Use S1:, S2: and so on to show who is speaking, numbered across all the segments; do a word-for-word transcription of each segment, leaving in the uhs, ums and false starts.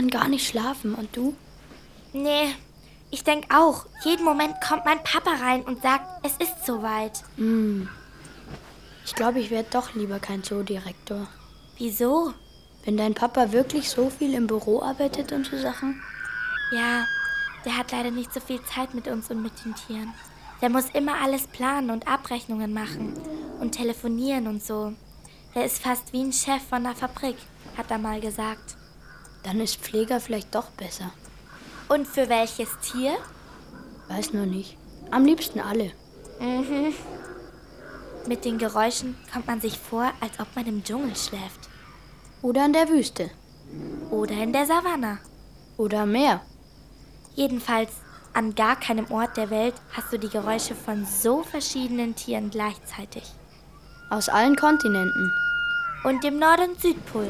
S1: kann gar nicht schlafen. Und du?
S2: Nee, ich denke auch. Jeden Moment kommt mein Papa rein und sagt, es ist soweit.
S1: Hm. Ich glaube, ich werde doch lieber kein Zoodirektor.
S2: Wieso?
S1: Wenn dein Papa wirklich so viel im Büro arbeitet und so Sachen?
S2: Ja, der hat leider nicht so viel Zeit mit uns und mit den Tieren. Der muss immer alles planen und Abrechnungen machen und telefonieren und so. Der ist fast wie ein Chef von der Fabrik, hat er mal gesagt.
S1: Dann ist Pfleger vielleicht doch besser.
S2: Und für welches Tier?
S1: Weiß nur nicht. Am liebsten alle.
S2: Mhm. Mit den Geräuschen kommt man sich vor, als ob man im Dschungel schläft.
S1: Oder in der Wüste.
S2: Oder in der Savanne.
S1: Oder am Meer.
S2: Jedenfalls, an gar keinem Ort der Welt hast du die Geräusche von so verschiedenen Tieren gleichzeitig.
S1: Aus allen Kontinenten.
S2: Und dem Nord- und Südpol.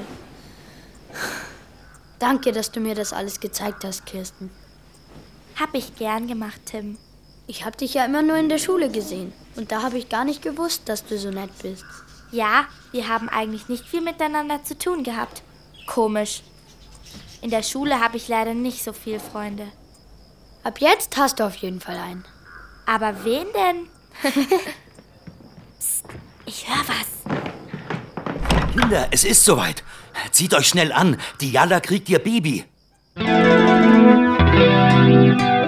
S1: Danke, dass du mir das alles gezeigt hast, Kirsten.
S2: Hab ich gern gemacht, Tim.
S1: Ich hab dich ja immer nur in der Schule gesehen. Und da habe ich gar nicht gewusst, dass du so nett bist.
S2: Ja, wir haben eigentlich nicht viel miteinander zu tun gehabt. Komisch. In der Schule habe ich leider nicht so viele Freunde.
S1: Ab jetzt hast du auf jeden Fall einen.
S2: Aber wen denn? Psst, ich höre was.
S3: Kinder, es ist soweit. Zieht euch schnell an. Die Jalla kriegt ihr Baby.